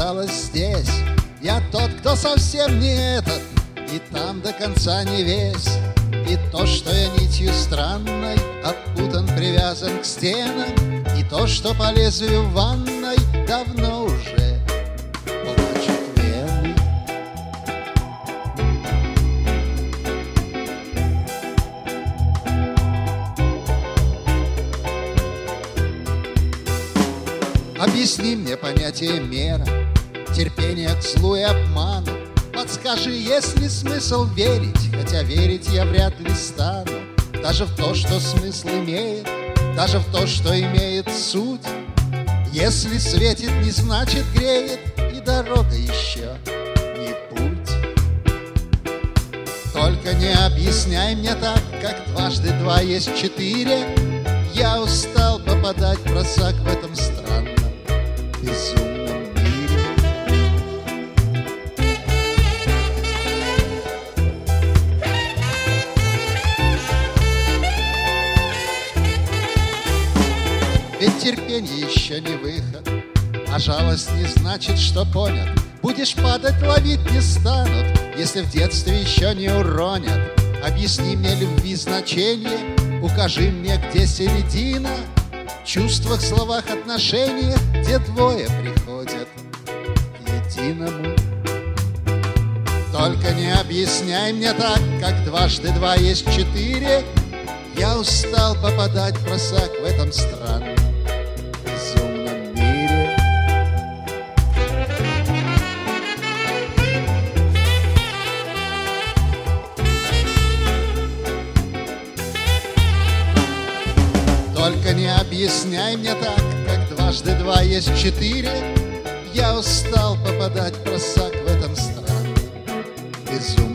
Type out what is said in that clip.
оказалась здесь. Я тот, кто совсем не этот, и там до конца не весь. И то, что я нитью странной опутан, привязан к стенам, и то, что по лезвию в ванной давно уже плачут вены. Объясни мне понятие мера, терпение к злу и обману. Подскажи, есть ли смысл верить, хотя верить я вряд ли стану. Даже в то, что смысл имеет, даже в то, что имеет суть. Если светит, не значит греет, и дорога еще не путь. Только не объясняй мне так, как дважды два есть четыре. Я устал попадать в просак в этом странном, безумном мире. Ведь терпение еще не выход, а жалость не значит, что понят. Будешь падать, ловить не станут, если в детстве еще не уронят. Объясни мне любви значение, укажи мне, где середина. В чувствах, словах, отношениях, где двое приходят к единому. Только не объясняй мне так, как дважды два есть четыре. Я устал попадать в просак в этом странном, безумном мире. Только не объясняй мне так, как дважды два есть четыре. Я устал попадать в просак в этом странном, безумном